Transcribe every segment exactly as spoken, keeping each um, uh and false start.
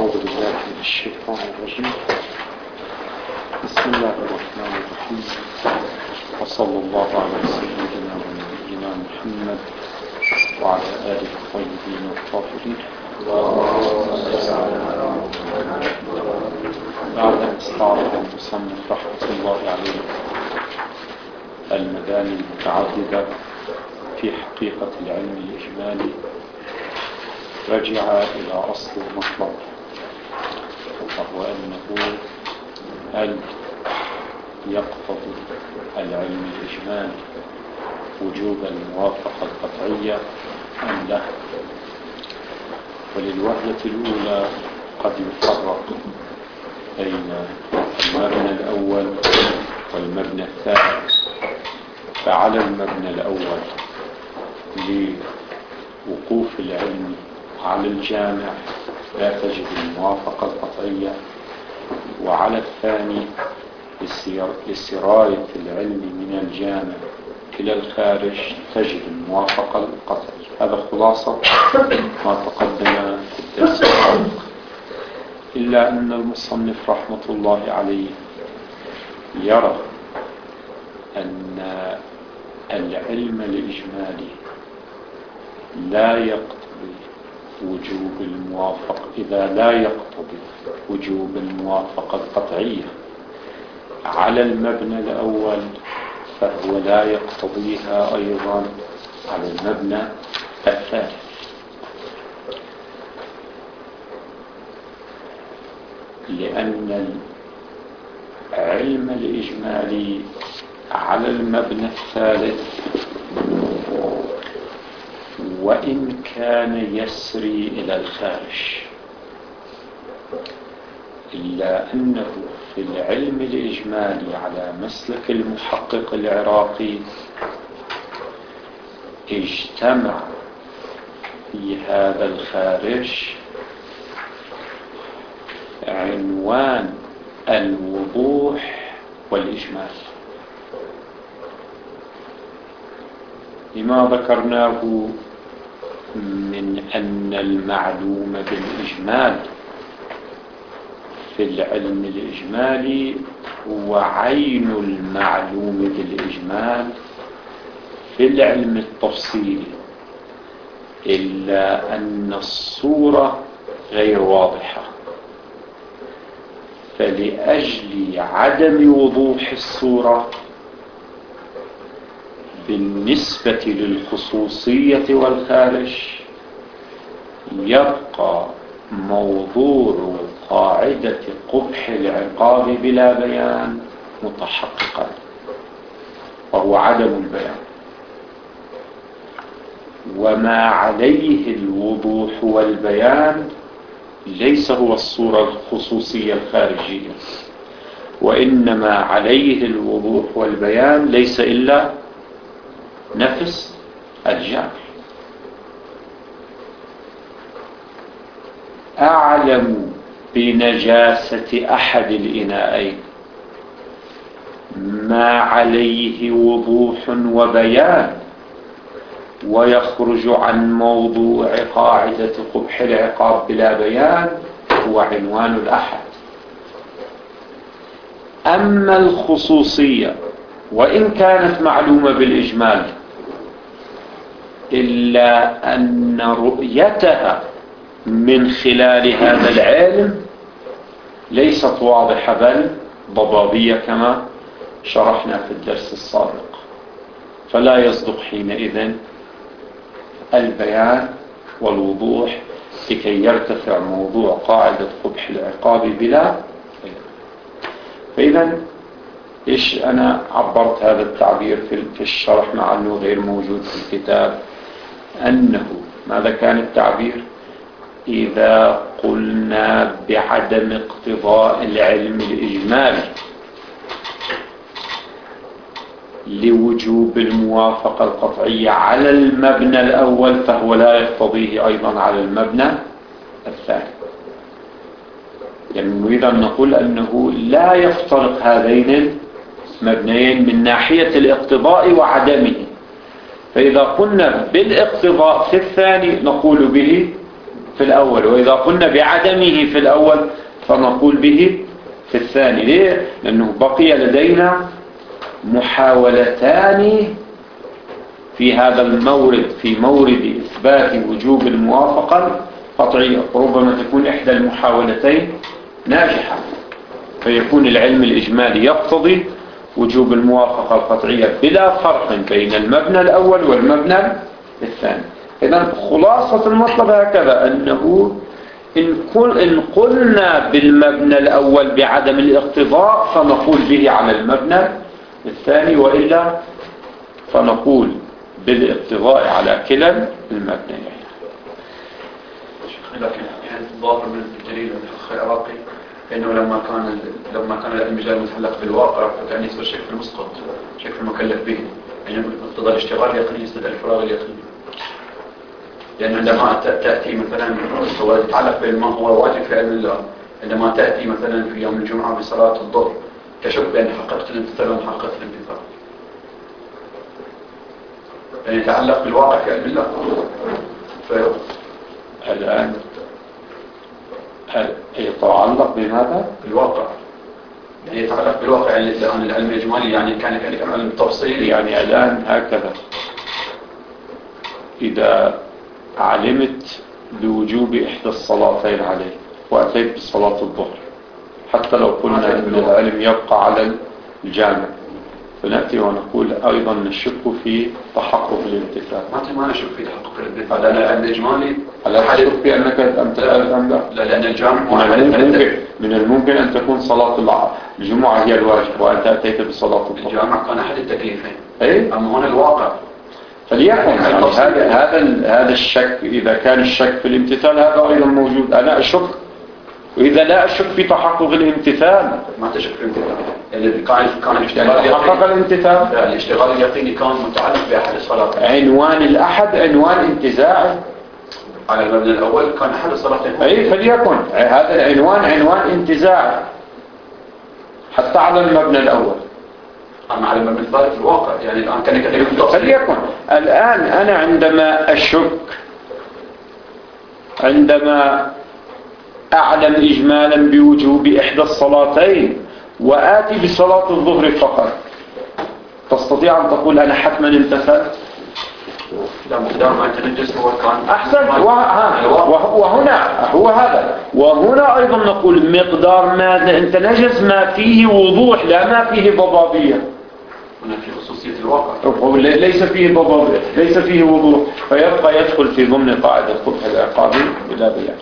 أعوذ بالله من الشيطان الرجيم. بسم الله الرحمن الرحيم، وصلى الله على سيدنا ونبينا محمد وعلى آله الطيبين الطاهرين. بعد أن استعرض المصنف رحمة الله عليه المباني المتعددة في حقيقة العلم الإجمالي، رجع إلى أصل المطلب، وهو أنه هل يقتضي العلم الإجمالي وجوب الموافقة القطعية أم لا؟ وللوهلة الأولى قد يفرق بين المبنى الأول والمبنى الثاني. فعلى المبنى الأول لوقوف العلم على الجامع لا تجد الموافقة القطعية، وعلى الثاني لسراية العلم من الجامع إلى الخارج تجد الموافقة القطعية. هذا خلاصة ما تقدم في الدرس السابق، إلا أن المصنف رحمة الله عليه يرى أن العلم الإجمالي لا يقتضي وجوب الموافقة، إذا لا يقتضي وجوب الموافقة القطعية على المبنى الأول فهو لا يقتضيها أيضا على المبنى الثالث. لأن العلم الإجمالي على المبنى الثالث وإن كان يسري إلى الخارج، إلا أنه في العلم الإجمالي على مسلك المحقق العراقي اجتمع في هذا الخارج عنوان الوضوح والإجمال. لما ذكرناه من أن المعلوم بالإجمال في العلم الإجمالي هو عين المعلوم بالإجمال في العلم التفصيلي، إلا أن الصورة غير واضحة، فلأجل عدم وضوح الصورة بالنسبة للخصوصية والخارج يبقى موضوع قاعدة قبح العقاب بلا بيان متحققا، وهو عدم البيان. وما عليه الوضوح والبيان ليس هو الصورة الخصوصية الخارجية، وإنما عليه الوضوح والبيان ليس إلا نفس الجامع. أعلم بنجاسة أحد الإناءين ما عليه وضوح وبيان ويخرج عن موضوع قاعدة قبح العقاب بلا بيان هو عنوان الأحد. أما الخصوصية وإن كانت معلومة بالإجمال، إلا أن رؤيتها من خلال هذا العلم ليست واضحة بل ضبابية كما شرحنا في الدرس السابق، فلا يصدق حينئذ البيان والوضوح لكي يرتفع موضوع قاعدة قبح العقاب بلا. فإذا إيش أنا عبرت هذا التعبير في الشرح مع أنه غير موجود في الكتاب؟ أنه ماذا كان التعبير؟ إذا قلنا بعدم اقتضاء العلم الإجمالي لوجوب الموافقة القطعية على المبنى الأول فهو لا يقتضيه أيضا على المبنى الثاني. يعني نريد أن نقول أنه لا يفترق هذين المبنيين من ناحية الاقتضاء وعدمه. فإذا قلنا بالاقتضاء في الثاني نقول به في في الأول، وإذا قلنا بعدمه في الأول فنقول به في الثاني. ليه؟ لأنه بقي لدينا محاولتان في هذا المورد، في مورد إثبات وجوب الموافقة القطعية، وربما تكون إحدى المحاولتين ناجحة فيكون العلم الإجمالي يقتضي وجوب الموافقة القطعية بلا فرق بين المبنى الأول والمبنى الثاني. إذن خلاصة المطلب هكذا، أنه إن, قل إن قلنا بالمبنى الأول بعدم الاقتضاء فنقول به على المبنى الثاني، وإلا فنقول بالاقتضاء على كلا المبنيين. لكن الظاهر من الدليل العراقي انه لما كان لما كان المجال متعلق بالواقع فكان يصير شيء في المسقط، شيء في المكلف به، يعني اقتضى الاشتغال اليقيني يستدعي الفراغ اليقيني. لأن عندما تأتي مثلا هو يتعلق بما هو واجب في علم الله، عندما تأتي مثلا في يوم الجمعة بصلاة الظهر كشف بأن حققت الامتثال وما حققت الامتثال، يعني يتعلق بالواقع في علم الله. الآن يتعلق بماذا؟ بالواقع، يعني يتعلق بالواقع، يعني الآن العلم الإجمالي يعني كان يعني كان علم تفصيلي. يعني الآن هكذا، إذا علمت بوجوب إحدى الصلاتين عليه وأتيت بصلاة الظهر، حتى لو قلنا أن العلم يبقى على الجامع، فنأتي ونقول أيضا نشك في تحقق الامتثال. ما نشك في تحقق الامتثال، لأن العلم الإجمالي هل تشك بأنك امتثال أم لا؟ لا، لأن الجامع من الممكن, من الممكن أن تكون صلاة الجمعة هي الواجب وأنت أتيت بصلاة الظهر. الجامع كان أحد التكليفين، أي؟ أما هنا الواقع. فليكن يعني هذا هذا هذا الشك، إذا كان الشك في الامتثال هذا أيضا موجود، أنا أشك، وإذا لا أشك في تحقق الامتثال. ما تشك في الامتثال، يعني كان كان الاشتغال تحقق الامتثال. لا، الاشتغال اليقيني كان متعلق بأحد الصلاتين. عنوان الأحد عنوان انتزاعي على المبنى الأول كان أحد الصلاتين. أي فليكن هذا العنوان عنوان انتزاعي حتى على المبنى الأول. أما على المبنى الثالث الواقع، يعني الآن كان كذلك. فليكن الآن أنا عندما أشك، عندما أعلم إجمالا بوجوب إحدى الصلاتين وآتي بصلاة الظهر فقط، تستطيع أن تقول أنا حتما امتثلت؟ لا، مقدار ما يتنجس هو كان أحسن. وهنا هو هذا، وهنا أيضا نقول مقدار ما تنجس ما فيه وضوح لا ما فيه ضبابية. هنا في خصوصية الواقع، ليس فيه ضبابية، ليس فيه وضوح، فيبقى يدخل في ضمن قاعدة قبح العقاب بلا بيان.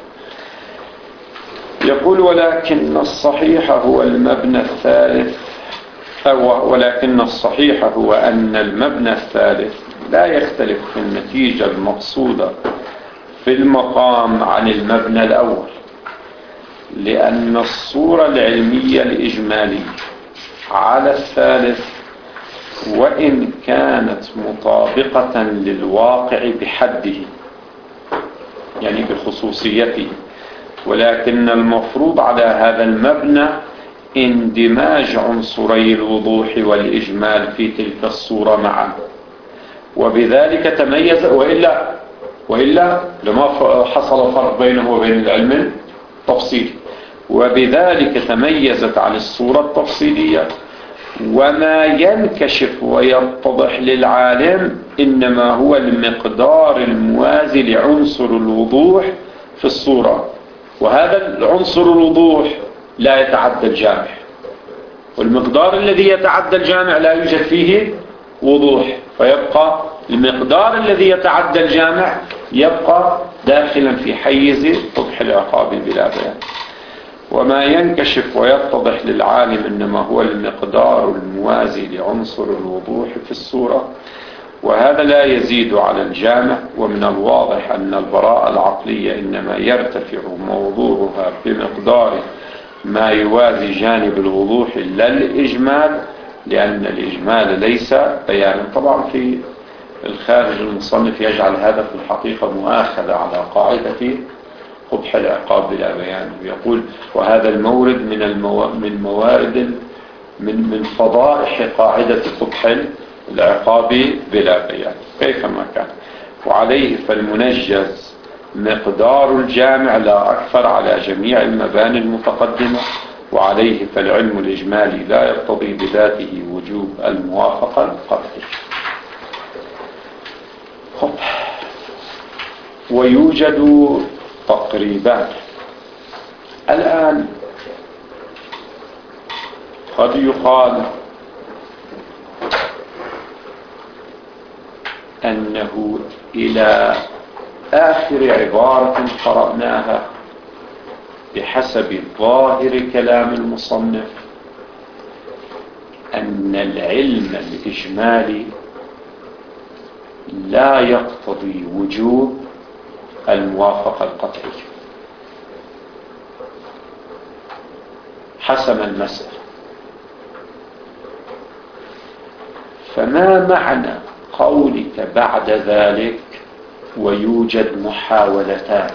يقول ولكن الصحيح هو المبنى الثالث، أو ولكن الصحيح هو أن المبنى الثالث لا يختلف في النتيجة المقصودة في المقام عن المبنى الأول، لأن الصورة العلمية الإجمالية على الثالث وإن كانت مطابقة للواقع بحده يعني بخصوصيته، ولكن المفروض على هذا المبنى اندماج عنصري الوضوح والإجمال في تلك الصورة معا، وبذلك تميز، وإلا, وإلا لما حصل فرق بينه وبين العلم التفصيلي، وبذلك تميزت عن الصورة التفصيلية. وما ينكشف ويتضح للعالم إنما هو المقدار الموازي لعنصر الوضوح في الصورة، وهذا العنصر الوضوح لا يتعدى الجامع، والمقدار الذي يتعدى الجامع لا يوجد فيه وضوح، فيبقى المقدار الذي يتعدى الجامع يبقى داخلا في حيز قبح العقاب بلا بيان. وما ينكشف ويتضح للعالم إنما هو المقدار الموازي لعنصر الوضوح في الصورة، وهذا لا يزيد على الجامع. ومن الواضح أن البراءة العقلية إنما يرتفع موضوعها بمقدار ما يوازي جانب الوضوح لا الإجمال، لأن الإجمال ليس بيانا. طبعا في الخارج المصنف يجعل هذا في الحقيقة مؤاخذة على قاعدة قبح العقاب بلا بيان، ويقول وهذا المورد من المو... من موارد من من فضائح قاعدة قبح العقاب بلا بيان كيفما كان. وعليه فالمنجز مقدار الجامع لا أكثر على جميع المباني المتقدمة، وعليه فالعلم الإجمالي لا يقتضي بذاته وجوب الموافقة القطعية. ويوجد تقريبان. الآن قد يقال أنه إلى آخر عبارة قرأناها بحسب ظاهر كلام المصنف أن العلم الإجمالي لا يقتضي وجوب الموافقة القطعية. حسم المسألة. فما معنى قولك بعد ذلك ويوجد محاولتان؟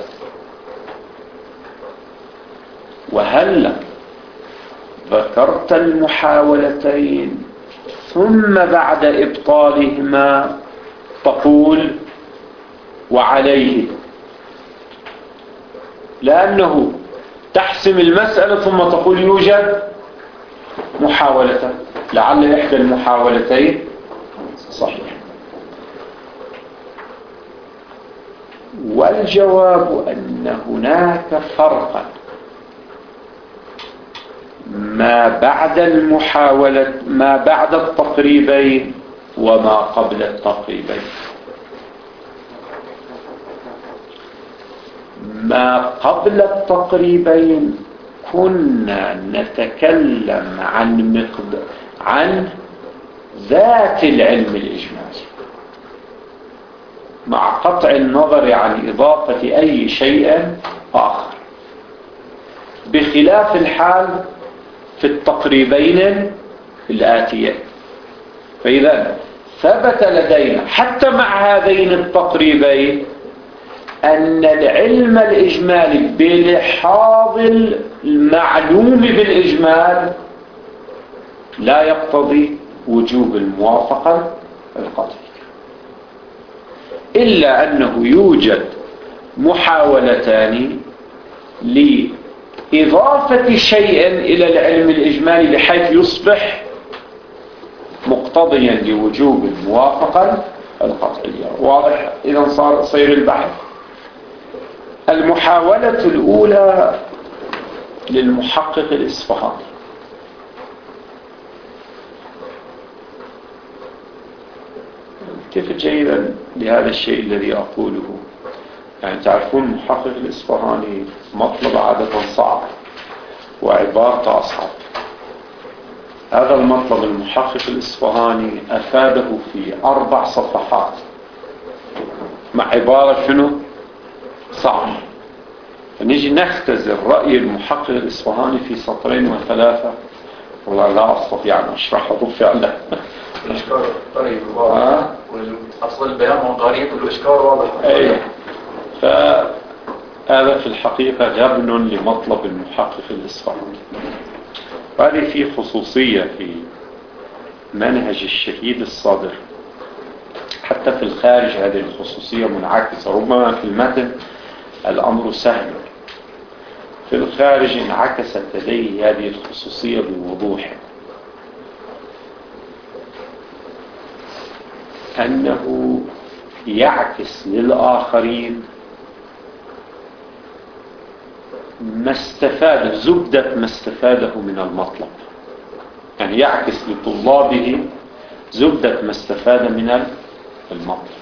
وهل ذكرت المحاولتين ثم بعد إبطالهما تقول وعليه؟ لأنه تحسم المسألة ثم تقول يوجد محاولتان، لعل إحدى المحاولتين صحيح. والجواب أن هناك فرقا ما بعد المحاولة ما بعد التقريبين وما قبل التقريبين. ما قبل التقريبين كنا نتكلم عن مقدار عن ذات العلم الإجمالي مع قطع النظر عن إضافة أي شيء آخر، بخلاف الحال في التقريبين الآتيين. فإذا ثبت لدينا حتى مع هذين التقريبين أن العلم الإجمالي بلحاظ المعلوم بالإجمال لا يقتضي وجوب الموافقة القطعية، إلا أنه يوجد محاولتان لإضافة شيء إلى العلم الإجمالي بحيث يصبح مقتضيا لوجوب الموافقة القطعية. واضح؟ إذا صار صير البحث. المحاولة الأولى للمحقق الإصفهاني. التفت جيدا لهذا الشيء الذي أقوله. يعني تعرفون محقق الإصفهاني مطلب عادة صعب وعبارة أصعب. هذا المطلب المحقق الإصفهاني أفاده في أربع صفحات مع عبارة شنو؟ صعب. فنيجي نختزل رأي المحقق الإصفهاني في سطرين وثلاثة، والله لا أستطيع أن أشرحه فعلا. الإشكال طريق واضح، أصل البيان وقارية والإشكال واضح. أيه. فهذا في الحقيقة غبن لمطلب المحقق الإصفهاني. هذه في خصوصية في منهج الشهيد الصادر، حتى في الخارج هذه الخصوصية منعكسة. ربما في المتن الأمر سهل، في الخارج انعكست لديه هذه الخصوصية بوضوح، أنه يعكس للآخرين ما استفاد، زبدة ما استفاده من المطلب. يعني يعكس لطلابه زبدة ما استفاد من المطلب.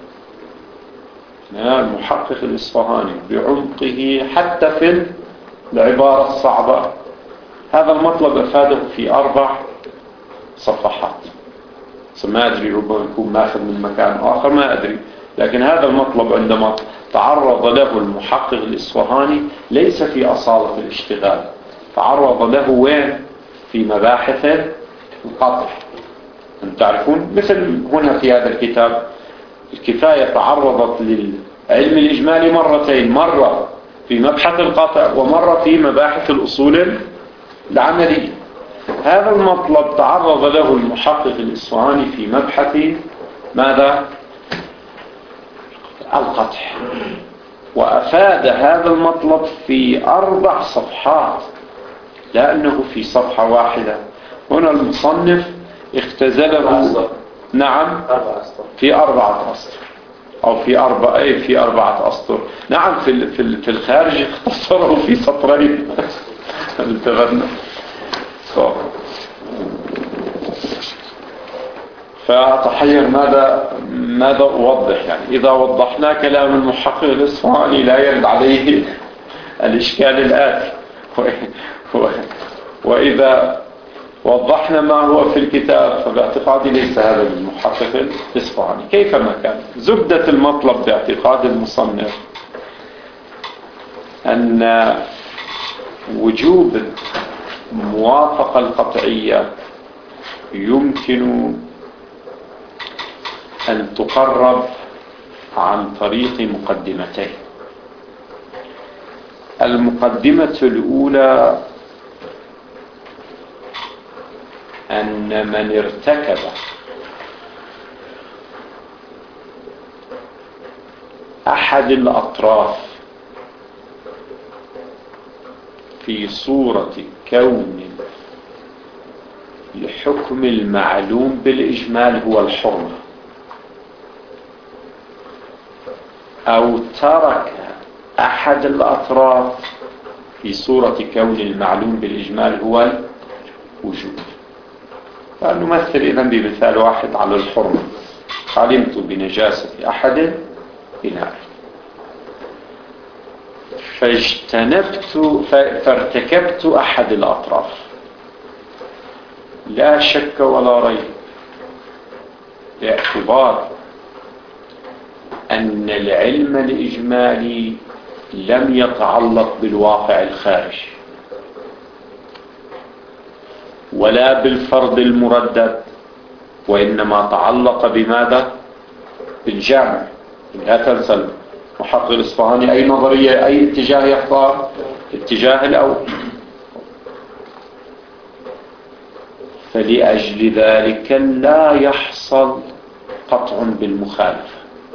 المحقق الإصفهاني بعمقه حتى في العبارة الصعبة هذا المطلب أفاده في أربع صفحات. ما أدري، ربما يكون ماخذ من مكان آخر، ما أدري، لكن هذا المطلب عندما تعرض له المحقق الإصفهاني ليس في أصالة الاشتغال، تعرض له وين؟ في مباحث القطع. أنتم تعرفون مثل هنا في هذا الكتاب الكفاية تعرضت للعلم الإجمالي مرتين، مرة في مبحث القطع ومرة في مباحث الأصول العملية. هذا المطلب تعرض له المحقق الإصفهاني في مبحث ماذا؟ القطع. وأفاد هذا المطلب في أربع صفحات، لا أنه في صفحة واحدة. هنا المصنف اختزله نعم في أربعة أسطر أو في أربعة أي في أربعة أسطر. نعم في في في الخارج اختصره في سطرين. التغنى. فأتحير ماذا ماذا أوضح. يعني إذا وضحنا كلام المحقق الإصفهاني لا يرد عليه الإشكال الآتي، وإذا وضحنا ما هو في الكتاب فباعتقادي ليس هذا المحقق الإصفهاني. كيفما كان، زبدة المطلب باعتقاد المصنف أن وجوب الموافقة القطعية يمكن أن تقرب عن طريق مقدمتين. المقدمة الأولى أن من ارتكب أحد الأطراف في صورة كون الحكم المعلوم بالإجمال هو الحرمة، أو ترك أحد الأطراف في صورة كون المعلوم بالإجمال هو الوجوب. فنمثل إذن بمثال واحد على الحرمة. علمت بنجاسة أحد إناء فاجتنبت فارتكبت أحد الأطراف، لا شك ولا ريب باعتبار أن العلم الإجمالي لم يتعلق بالواقع الخارجي ولا بالفرض المردد، وإنما تعلق بماذا؟ بالجامع. لا تنسى المحقق الإصفهاني أي نظرية أي اتجاه يختار؟ اتجاه الأول. فلأجل ذلك لا يحصل قطع بالمخالفة،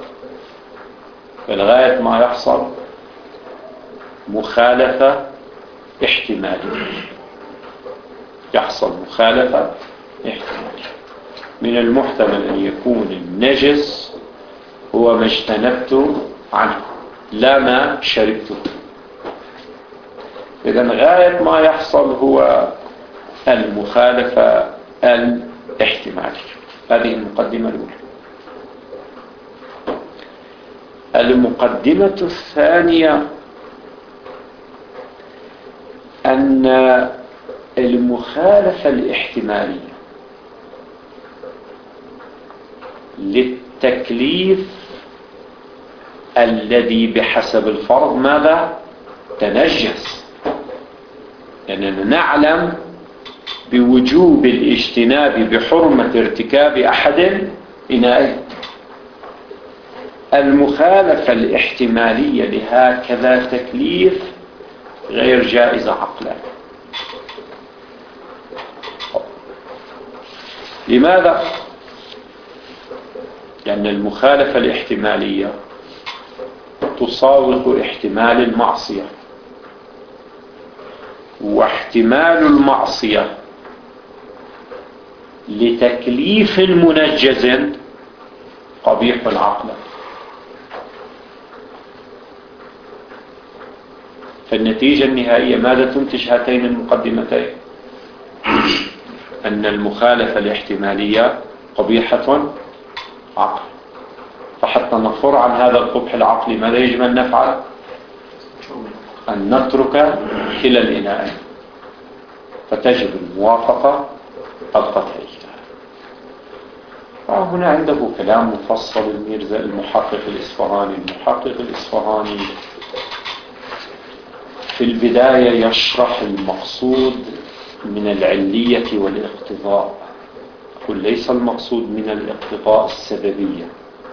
فلغاية ما يحصل مخالفة احتمالية، يحصل مخالفة احتمالية. من المحتمل أن يكون النجس هو ما اجتنبت عنه لا ما شربته. إذن غاية ما يحصل هو المخالفة الاحتمالية. هذه المقدمة الأولى. المقدمة الثانية أن المخالفة الاحتمالية للتكليف الذي بحسب الفرض ماذا؟ تنجس. لأننا نعلم بوجوب الاجتناب بحرمة ارتكاب أحد إناءين. المخالفة الاحتمالية لهكذا تكليف غير جائزة عقلا. لماذا؟ لأن المخالفة الاحتمالية تساوق احتمال المعصية، واحتمال المعصية لتكليف منجز قبيح عقلا. فالنتيجة النهائية ماذا تنتج هاتين المقدمتين؟ أن المخالفة الاحتمالية قبيحة عقل. فحتى نفر عن هذا القبح العقلي ماذا يجب أن نفعل؟ أن نترك كلا الإناءين، فتجب الموافقة القطعية. فهنا عنده كلام مفصل الميرزا المحقق الإصفهاني. المحقق الإصفهاني في البداية يشرح المقصود من العلية والاقتضاء، قل ليس المقصود من الاقتضاء السببية،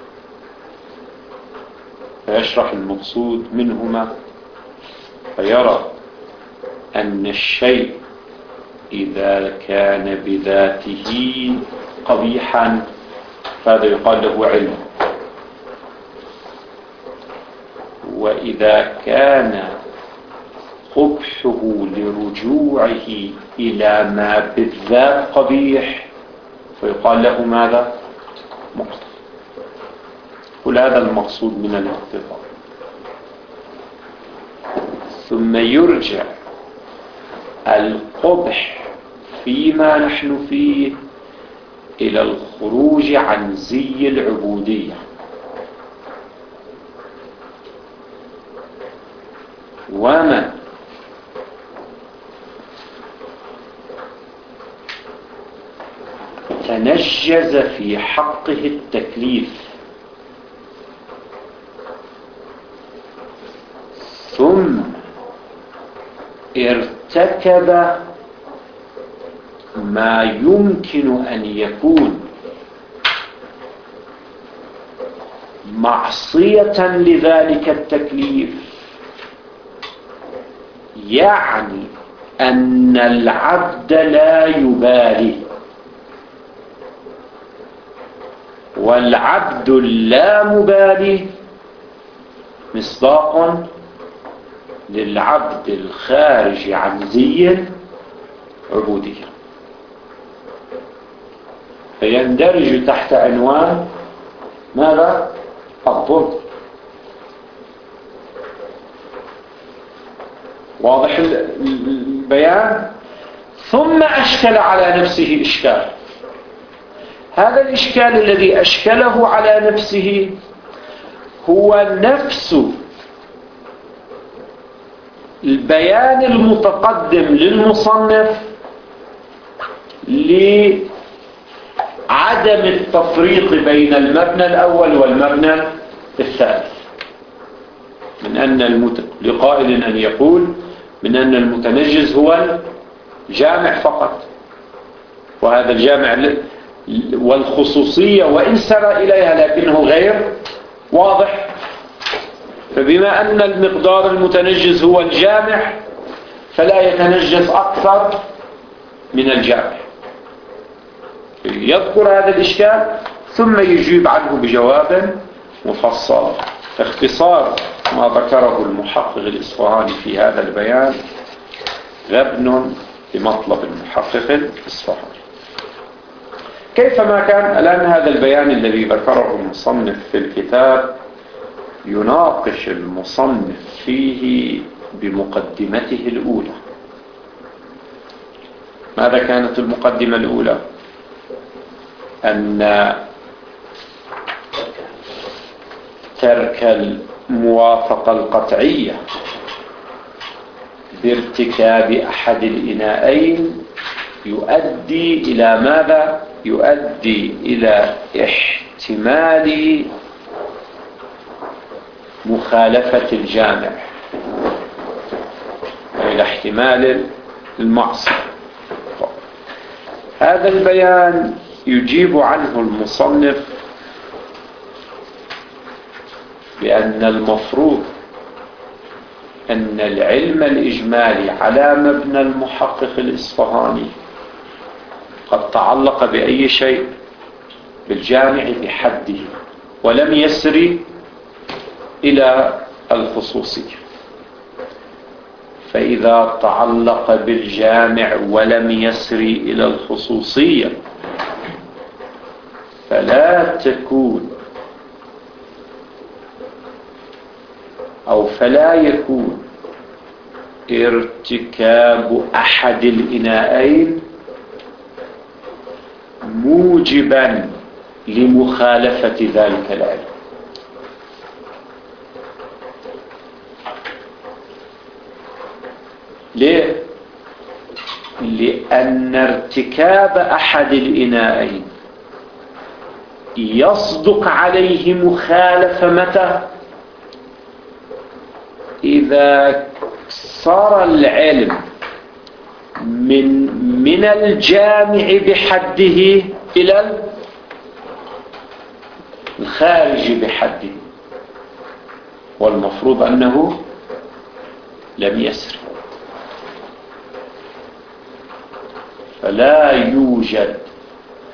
فيشرح المقصود منهما، فيرى أن الشيء إذا كان بذاته قبيحا فهذا يقال له علم، وإذا كان قبحه لرجوعه إلى ما بالذات قبيح فيقال له ماذا؟ مقتضى. كل هذا المقصود من الاقتضاء. ثم يرجع القبح فيما نحن فيه إلى الخروج عن زي العبودية. ومن تنجز في حقه التكليف ثم ارتكب ما يمكن أن يكون معصية لذلك التكليف، يعني أن العبد لا يبالي، والعبد اللا مبالي مصداق للعبد الخارج عن زي العبودية، فيندرج تحت عنوان ماذا؟ الظلم. واضح البيان؟ ثم أشكل على نفسه إشكال. هذا الإشكال الذي أشكله على نفسه هو نفس البيان المتقدم للمصنف لعدم التفريق بين المبنى الأول والمبنى الثالث، من أن المت... لقائل أن يقول من أن المتنجز هو الجامع فقط، وهذا الجامع ل... والخصوصية وإن سر إليها لكنه غير واضح، فبما أن المقدار المتنجز هو الجامع فلا يتنجز أكثر من الجامع. يذكر هذا الإشكال ثم يجيب عنه بجواب مفصل. اختصار ما ذكره المحقق الإصفهاني في هذا البيان غبن بمطلب المحقق الإصفهاني. كيفما كان، الآن هذا البيان الذي ذكره المصنف في الكتاب يناقش المصنف فيه بمقدمته الأولى. ماذا كانت المقدمة الأولى؟ أن ترك الموافقة القطعية بارتكاب أحد الإناءين يؤدي إلى ماذا؟ يؤدي إلى احتمال مخالفة الجامع، إلى احتمال المعصية. هذا البيان يجيب عنه المصنف بأن المفروض أن العلم الإجمالي على مبنى المحقق الإصفهاني قد تعلق بأي شيء؟ بالجامع بحده، ولم يسري إلى الخصوصية. فإذا تعلق بالجامع ولم يسري إلى الخصوصية فلا تكون أو فلا يكون ارتكاب أحد الإناءين موجبا لمخالفة ذلك العلم. ليه؟ لأن ارتكاب أحد الإناءين يصدق عليه مخالفة متى؟ إذا صار العلم من من الجامع بحده إلى الخارج بحده، والمفروض أنه لم يسر، فلا يوجد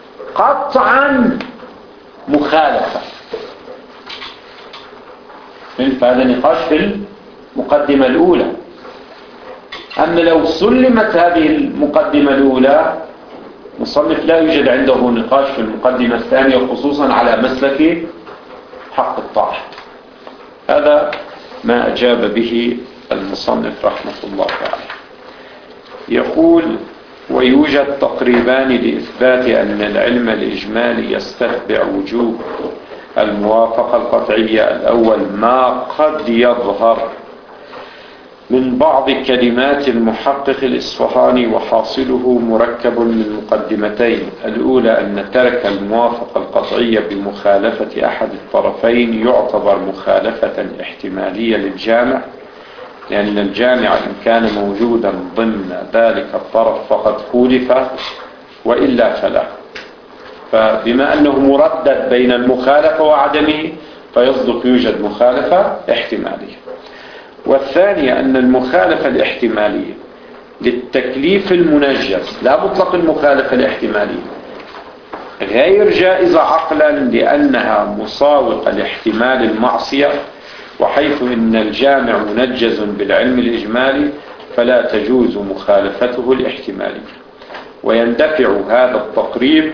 قطعا مخالفة. فهذا نقاش في المقدمة الأولى. أما لو سلمت هذه المقدمة الأولى، مصنف لا يوجد عنده نقاش في المقدمة الثانية، خصوصا على مسلك حق الطاعة. هذا ما أجاب به المصنف رحمة الله عليه. يقول: ويوجد تقريبان لإثبات أن العلم الإجمالي يستتبع وجوب الموافقة القطعية. الأول ما قد يظهر من بعض كلمات المحقق الإصفهاني، وحاصله مركب من مقدمتين. الأولى أن ترك الموافقة القطعية بمخالفة أحد الطرفين يعتبر مخالفة احتمالية للجامع، لأن الجامع إن كان موجودا ضمن ذلك الطرف فقد خولف، وإلا فلا. فبما أنه مردد بين المخالفة وعدمه، فيصدق يوجد مخالفة احتمالية. والثانية أن المخالفة الاحتمالية للتكليف المنجز، لا مطلق المخالفة الاحتمالية، غير جائزة عقلا، لأنها مساوقة لاحتمال المعصية، وحيث إن الجامع منجز بالعلم الإجمالي فلا تجوز مخالفته الاحتمالية. ويندفع هذا التقريب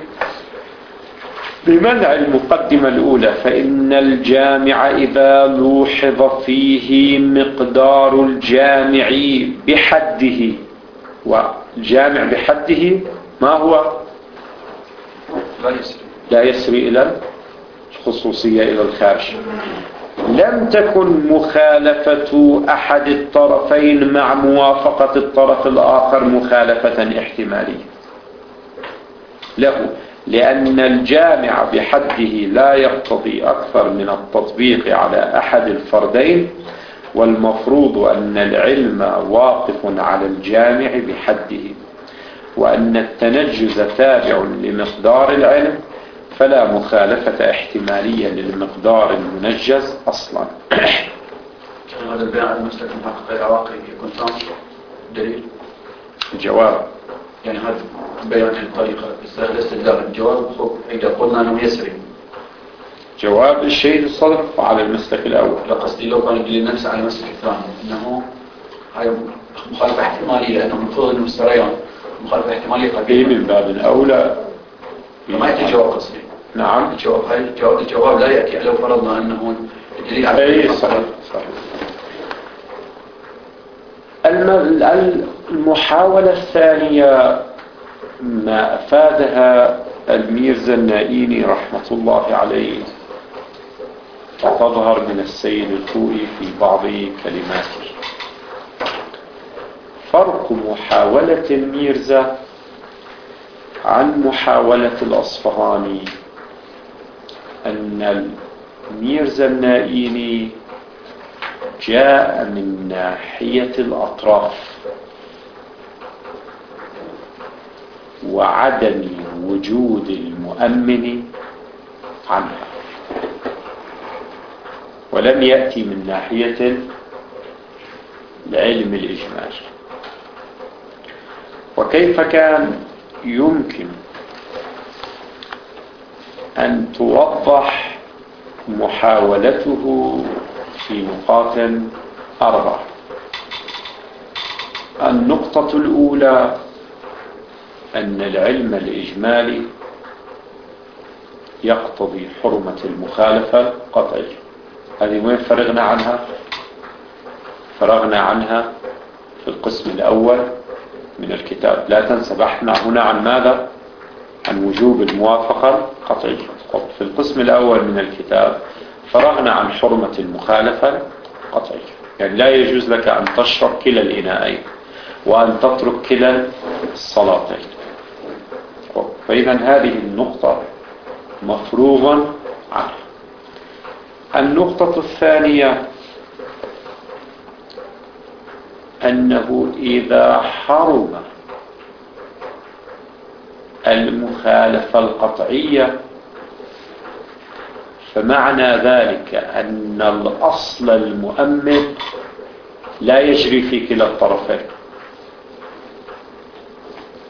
بمنع المقدمة الأولى، فإن الجامع إذا لوحظ فيه مقدار الجامع بحده، والجامع بحده ما هو؟ لا يسري إلى الخصوصية، إلى الخارج. لم تكن مخالفة أحد الطرفين مع موافقة الطرف الآخر مخالفة احتمالية له، لأن الجامع بحده لا يقتضي أكثر من التطبيق على أحد الفردين، والمفروض أن العلم واقف على الجامع بحده، وأن التنجز تابع لمقدار العلم، فلا مخالفة احتمالية للمقدار المنجز أصلا. هذا البيان على مسلك المحقق العراقي يكون تام دليل؟ الجواب يعني هذا بيان الطريقة الاستدلال. الجواب إذا قلنا أنه يسري، جواب الشيء الصدق على المسلك الأول. لا قصدي لو كان يدل نفسه على المسلك الثاني أنه هاي مخالفة احتمالية، لأنه المفروض أنه السريان مخالفة احتمالية قديمة من باب الأولى. ما يأتي جواب قصدي. نعم. الجواب هاي الجواب, الجواب لا يأتي لو فرضنا أنه الدليل على أي صحيح صحيح. المحاولة الثانية ما أفادها الميرزا النائيني رحمة الله عليه، تظهر من السيد الخوئي في بعض كلماته. فرق محاولة الميرزا عن محاولة الأصفهاني أن الميرزا النائيني جاء من ناحية الأطراف وعدم وجود المؤمن عنها، ولم يأتي من ناحية العلم الإجمال. وكيف كان يمكن أن توضح محاولته في نقاط أربعة. النقطة الأولى أن العلم الإجمالي يقتضي حرمة المخالفة قطعية. هذه وين فرغنا عنها؟ فرغنا عنها في القسم الأول من الكتاب. لا تنسى بحثنا هنا عن ماذا؟ عن وجوب الموافقة القطعية. في القسم الأول من الكتاب فرغنا عن حرمة المخالفة القطعية، يعني لا يجوز لك أن تشرب كلا الإناءين وأن تترك كلا الصلاتين. فإذا هذه النقطة مفروغ عنها. النقطة الثانية أنه إذا حرم المخالفة القطعية فمعنى ذلك أن الأصل المؤمن لا يجري في كلا الطرفين.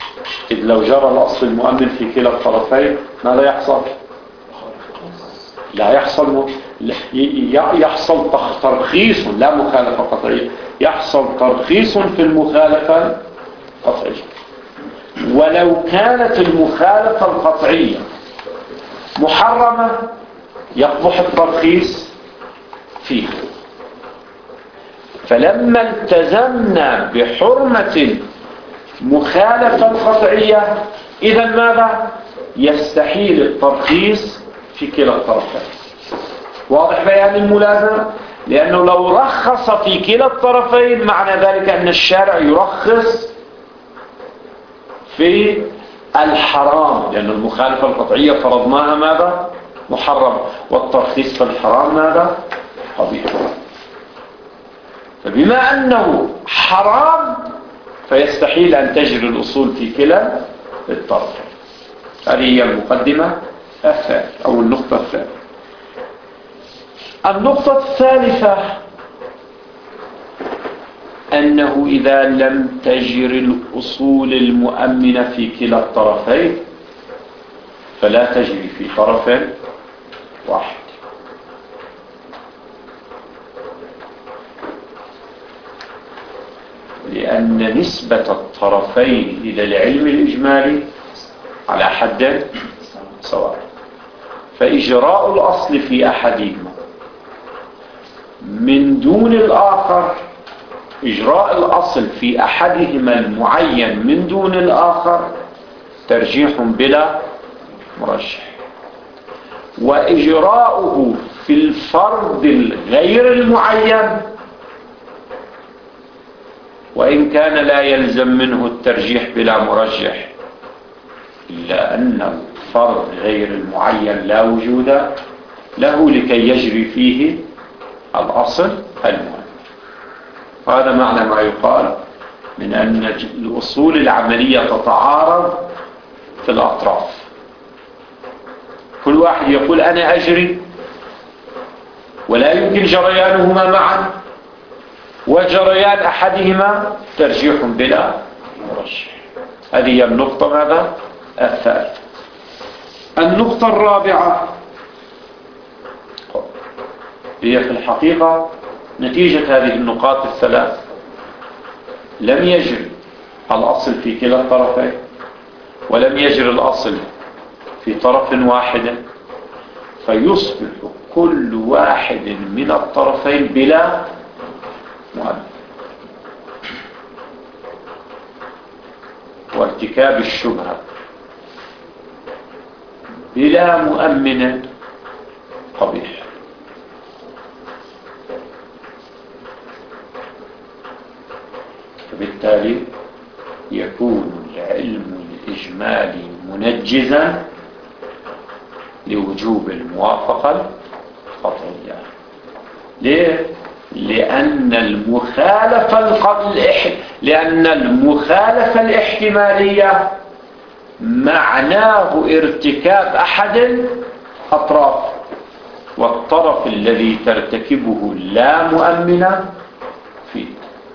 إذ لو جرى الأصل المؤمن في كلا الطرفين ماذا يحصل؟ لا يحصل يحصل ترخيص، لا مخالفة قطعية، يحصل ترخيص في المخالفة القطعية. ولو كانت المخالفة القطعية محرمة يقبح الترخيص فيها. فلما التزمنا بحرمة مخالفة قطعية إذا ماذا؟ يستحيل الترخيص في كلا الطرفين. واضح بيان الملازمة؟ لأنه لو رخص في كلا الطرفين معنى ذلك أن الشارع يرخص في الحرام، لأن المخالفة القطعية فرضناها ماذا؟ محرم، والترخيص في الحرام ماذا؟ قبيح. فبما أنه حرام فيستحيل أن تجري الأصول في كلا الطرفين. هذه هي المقدمة الثالثة أو النقطة الثالثة. النقطة الثالثة أنه إذا لم تجري الأصول المؤمنة في كلا الطرفين فلا تجري في طرف واحد. لأن نسبة الطرفين إلى العلم الإجمالي على حد سواء، فإجراء الأصل في أحدهما من دون الآخر، إجراء الأصل في أحدهما المعين من دون الآخر ترجيح بلا مرجح. وإجراؤه في الفرد الغير المعين وإن كان لا يلزم منه الترجيح بلا مرجح إلا أن الفرد غير المعين لا وجود له لكي يجري فيه الأصل المهم. هذا معنى ما يقال من أن الأصول العملية تتعارض في الأطراف. كل واحد يقول أنا أجري ولا يمكن جريانهما معا، وجريان أحدهما ترجيح بلا مرجح. هذه هي النقطة ماذا؟ الثالثة. النقطة الرابعة هي في الحقيقة نتيجة هذه النقاط الثلاث. لم يجري الأصل في كلا الطرفين ولم يجري الأصل في طرف واحد، فيصبح كل واحد من الطرفين بلا مؤمن، وارتكاب الشبهة بلا مؤمن قبيح. فبالتالي يكون العلم الإجمالي منجزا لوجوب الموافقة القطعية. ليه؟ لأن المخالفة القطعية لأن المخالفة الاحتمالية معناه ارتكاب أحد أطراف، والطرف الذي ترتكبه لا مؤمن فيه،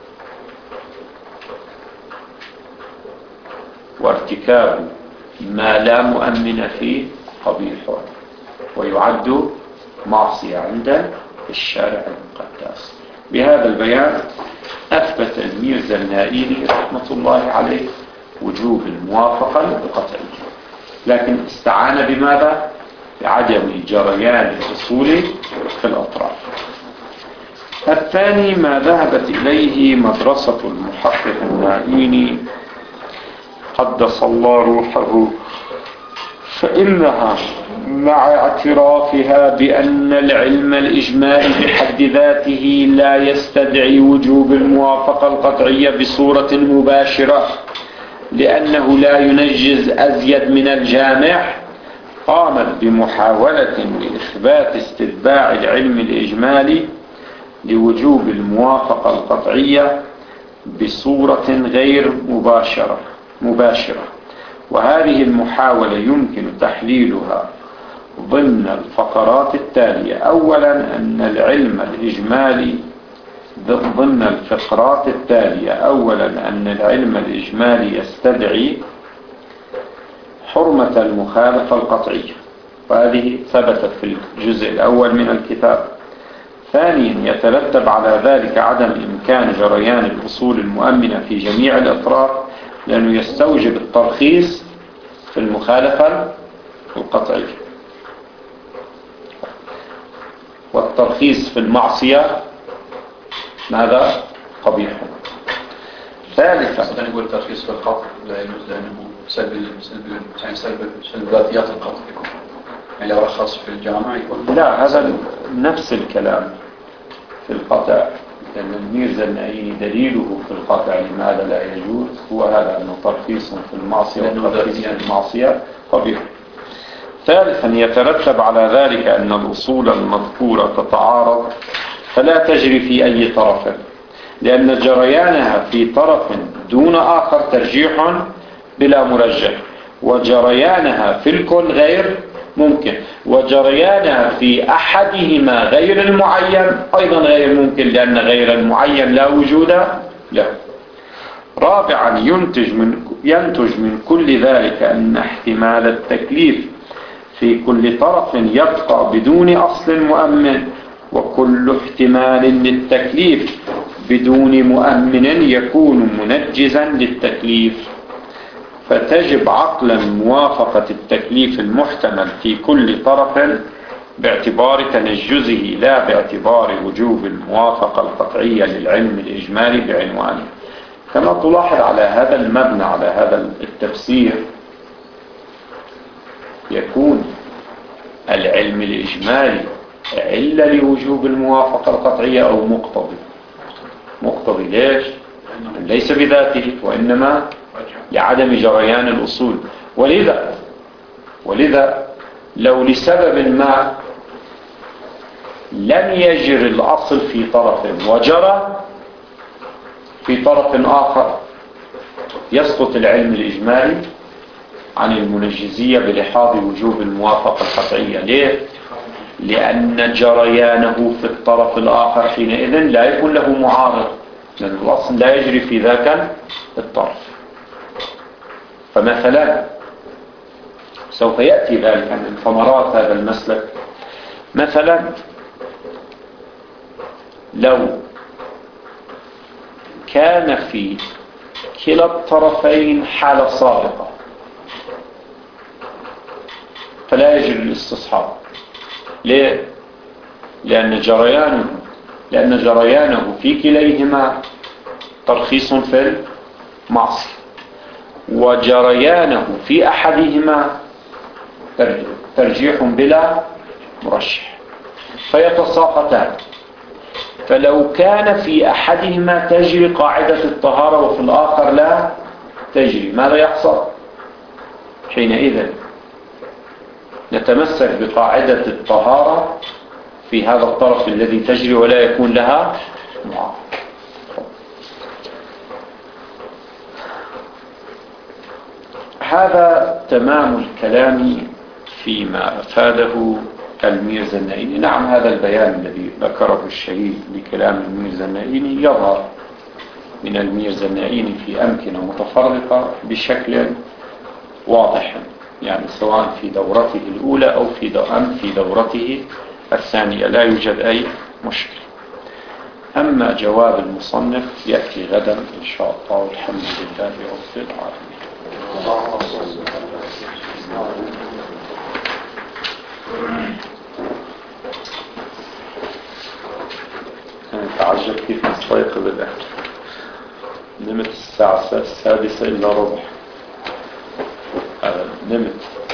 وارتكاب ما لا مؤمن فيه قبيح ويعد معصية عند الشارع المقدس. بهذا البيان أثبت الميرزا النائلي رحمة الله عليه وجوب الموافقة القطعية، لكن استعان بماذا؟ بعدم جريان الأصول في الأطراف. الثاني ما ذهبت إليه مدرسة المحقق النائلي قدس الله روحه، فإنها مع اعترافها بأن العلم الإجمالي بحد ذاته لا يستدعي وجوب الموافقة القطعية بصورة مباشرة لأنه لا ينجز أزيد من الجامع، قامت بمحاولة لإثبات استتباع العلم الإجمالي لوجوب الموافقة القطعية بصورة غير مباشرة مباشرة وهذه المحاولة يمكن تحليلها ضمن الفقرات التالية. أولا أن العلم الإجمالي ضمن الفقرات التالية أولا أن العلم الإجمالي يستدعي حرمة المخالفة القطعية، وهذه ثبتت في الجزء الأول من الكتاب. ثانيا يترتب على ذلك عدم إمكان جريان الأصول المؤمنة في جميع الأطراف، لأنه يستوجب الترخيص في المخالفة القطعية، والترخيص في المعصية ماذا؟ قبيح. ثالثا أصلا يقول الترخيص في القطع لا يجوز لأنه سلب سلب يعني سلب سلب ذاتيات القطع يكون، يعني لو رخص في الجامعة يكون لا، هذا نفس الكلام في القطع، لأن الميرزا النعيني دليله في القطع لماذا لا يجوز هو هذا، أنه ترخيص في المعصية والترخيص في المعصية قبيح. ثالثا يترتب على ذلك أن الأصول المذكورة تتعارض فلا تجري في أي طرف، لأن جريانها في طرف دون آخر ترجيح بلا مرجح، وجريانها في الكل غير ممكن، وجريانها في أحدهما غير المعين أيضا غير ممكن، لأن غير المعين لا وجود له. رابعا ينتج من, ينتج من كل ذلك أن احتمال التكليف في كل طرف يبقى بدون أصل مؤمن، وكل احتمال للتكليف بدون مؤمن يكون منجزا للتكليف، فتجب عقلا موافقة التكليف المحتمل في كل طرف باعتبار تنجزه لا باعتبار وجوب الموافقة القطعية للعلم الإجمالي بعنوانه. كما تلاحظ على هذا المبنى، على هذا التفسير، يكون العلم الإجمالي علة لوجوب الموافقة القطعية أو مقتضي. مقتضي ليش؟ ليس بذاته وإنما لعدم جريان الأصول. ولذا ولذا لو لسبب ما لم يجر الأصل في طرف وجرى في طرف آخر يسقط العلم الإجمالي عن المنجزية بلحاظ وجوب الموافقة القطعية. ليه؟ لأن جريانه في الطرف الآخر حينئذ لا يكون له معارض، لأن الأصل لا يجري في ذاك الطرف. فمثلا سوف يأتي ذلك من ثمرات هذا المسلك. مثلا لو كان في كلا الطرفين حالة صادقة فلا يجري الاستصحاب. ليه؟ لأن جريانه لأن جريانه في كليهما ترخيص في المعصية، وجريانه في أحدهما ترجيح بلا مرشح، فيتساقطان. فلو كان في أحدهما تجري قاعدة الطهارة وفي الآخر لا تجري، ماذا يحصل؟ حينئذ نتمسك بقاعدة الطهارة في هذا الطرف الذي تجري ولا يكون لها معارض. هذا تمام الكلام فيما أفاده الميرزا النعيني. نعم، هذا البيان الذي ذكره الشهيد لكلام الميرزا النعيني يظهر من الميرزا النعيني في أمكنة متفرقة بشكل واضح، يعني سواء في دورته الأولى أو في أم في دورته الثانية لا يوجد أي مشكلة. أما جواب المصنف يأتي غدا إن شاء الله، والحمد لله رب العالمين. أنا تعجب كيف نستيقظ الآن. نمت الساعة السادسة إلا ربع، نمت.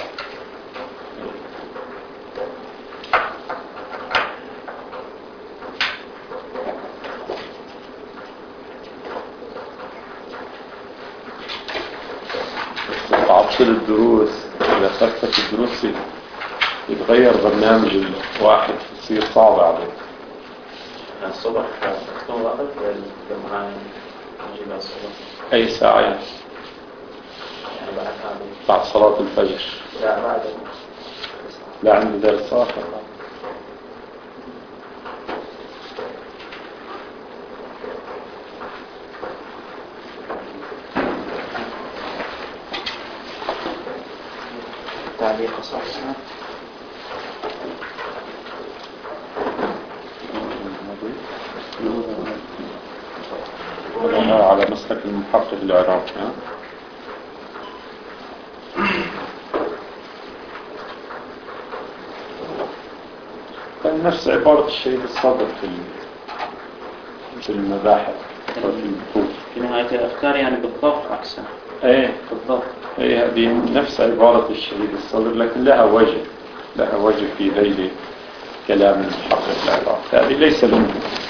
تعطل الدروس، إذا خفت الدروس يتغير برنامج الواحد، يصير صعب عليه. الصبح تكون وقت الجمعة نجيب الصبح أي ساعة؟ يعني بعد هذا بعد صلاة الفجر. لا بعد لا عندي درس آخر. تعليق صحيح. على مسلك المحقق العراقي. كان نفس عبارة الشهيد الصدر في في المباحث وفي البحوث. في نهاية الأفكار يعني بالضبط عكسها. ايه بالضبط. ايه هذه نفس عبارة الشهيد الصدر لكن لها وجه لها وجه في ذيل كلام المحقق العراقي. هذه ليس لهم